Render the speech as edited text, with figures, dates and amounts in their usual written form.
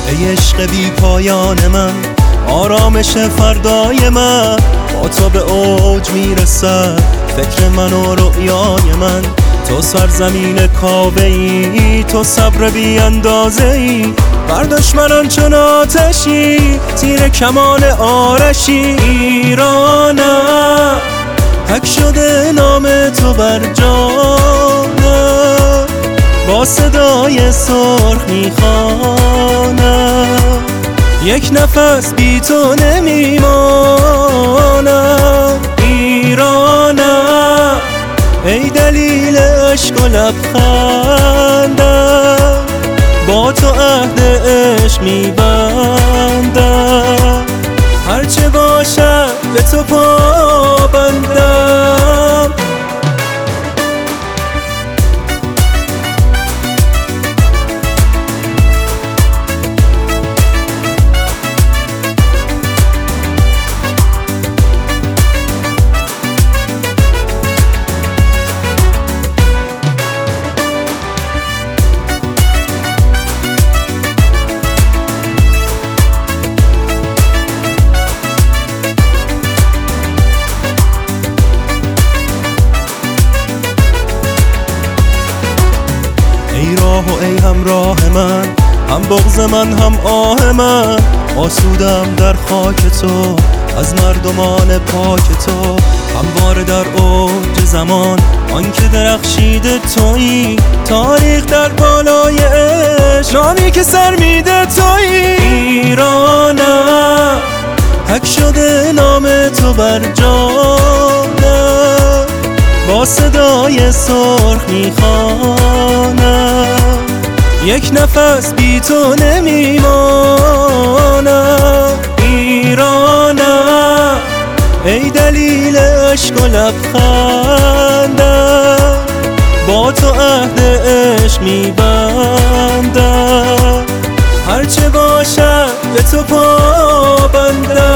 ای عشق بی پایان من، آرامش فردای من، با تو به اوج میرسد فکر من و رؤیای من. تو سرزمین کاوه‌ای، تو صبر بی اندازه‌ای، بر دشمنان چون آتشی، تیر کمان آرشی. ایرانم حک شده نام تو بر جانم، با صدای سرخ میخوانم، یک نفس بی تو نمیمانم. ایرانم ای دلیل عشق و لبخندم، با تو عهد عشق میبندم، هرچه باشد به تو پابندم. ای راه و ای همراه من، هم بغض من هم آه من، آسودم در خاک تو از مردمان پاک تو. همواره در اوج زمان آنکه درخشیده تویی، تاریخ در بالای عشق نامی که سر میده تویی. ایرانم حک شده نام تو بر جانم، با صدای سرخ میخوانم، یک نفس بی تو نمیمانم. ایرانم ای دلیل عشق و لبخندم، با تو عهد عشق میبندم، هرچه باشد به تو پابندم.